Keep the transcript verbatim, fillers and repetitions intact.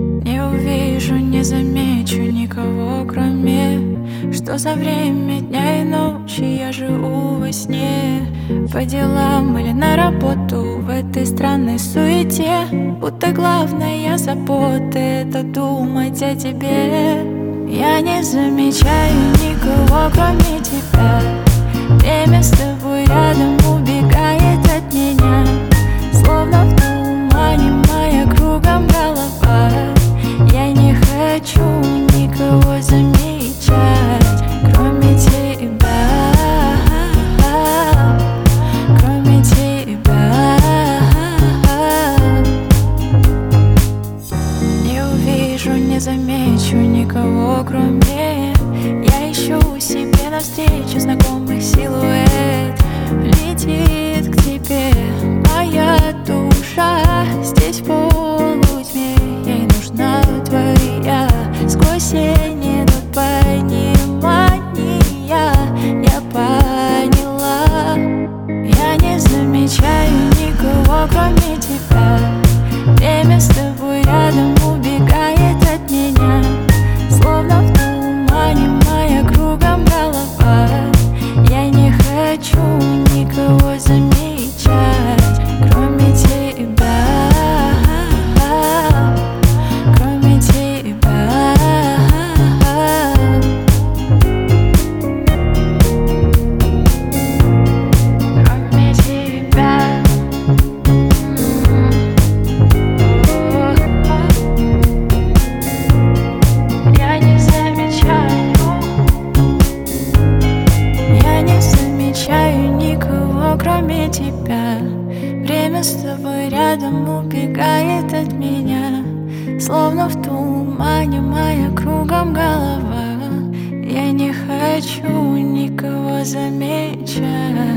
Не увижу, не замечу никого, кроме что за время дня и ночи я живу во сне. По делам или на работу в этой странной суете, будто главная забота — это думать о тебе. Я не замечаю никого, кроме тебя. Время с тобой рядом убегает от меня, словно в тумане моя кругом голова. Я не хочу никого замечать, кроме тебя, кроме тебя. Не увижу, не замечу никого, кроме. Я ищу себе навстречу знакомый силуэт. Летит к тебе моя душа, здесь в полутьме ей нужна твоя. Сквозь тени идут понимания, я поняла. Я не замечаю никого, кроме тебя. Время с тобой рядом убегает от меня, словно в тумане моя кругом голова. Я не хочу никого замечать, кроме тебя, кроме тебя. Кроме тебя. Я не замечаю, я не замечаю никого, кроме тебя. Время с тобой рядом убегает от меня, словно в тумане моя кругом голова. Я не хочу никого замечать.